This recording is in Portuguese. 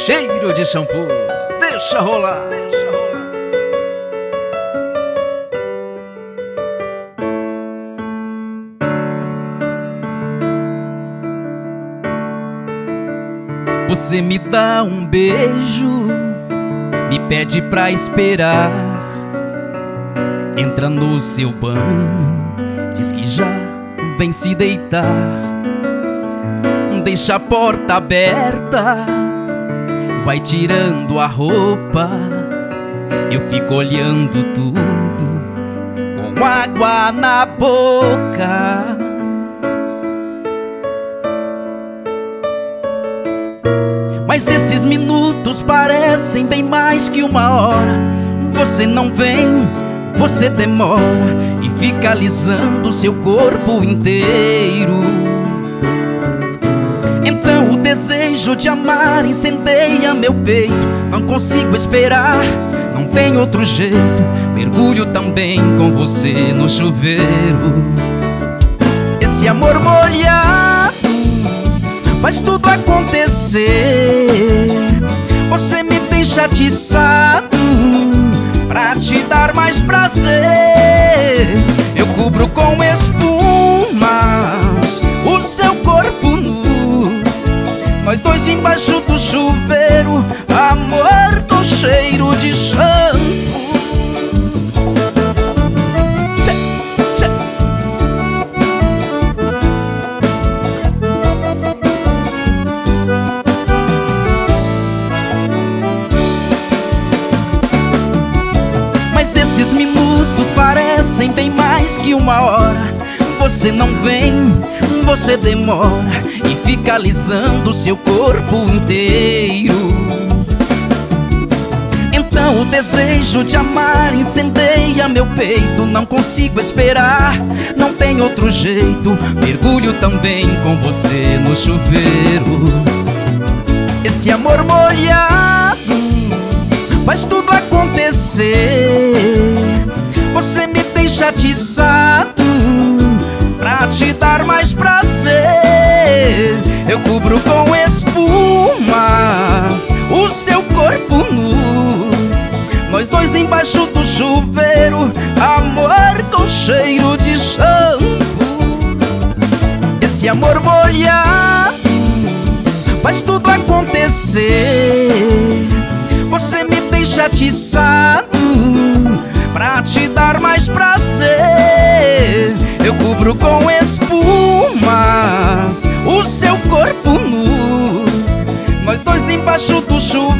cheiro de shampoo. Deixa rolar, deixa rolar. Você me dá um beijo, me pede pra esperar, entra no seu banho, diz que já vem se deitar. Deixa a porta aberta, vai tirando a roupa, eu fico olhando tudo com água na boca. Mas esses minutos parecem bem mais que uma hora. Você não vem, você demora e fica alisando seu corpo inteiro. Então o desejo de amar incendeia meu peito. Não consigo esperar, não tem outro jeito. Mergulho também com você no chuveiro. Esse amor molhado faz tudo acontecer. Você me deixa atiçado pra te dar mais prazer. Eu cubro com espumas o seu corpo nu, nós dois embaixo do chuveiro, amor com cheiro de shampoo. Tchê, tchê. Mas esses minutos parecem bem mais que uma hora. Você não vem, você demora e fica alisando seu corpo inteiro. Então o desejo de amar incendeia meu peito. Não consigo esperar, não tem outro jeito. Mergulho também com você no chuveiro. Esse amor molhado faz tudo acontecer. Você me deixa atiçado pra te dar mais prazer. Eu cubro com espumas o seu corpo nu, nós dois embaixo do chuveiro, amor com cheiro de shampoo. Esse amor molhado faz tudo acontecer. Você me deixa atiçado pra te dar mais prazer. Eu cubro com espumas o seu corpo nu, nós dois embaixo do chuveiro,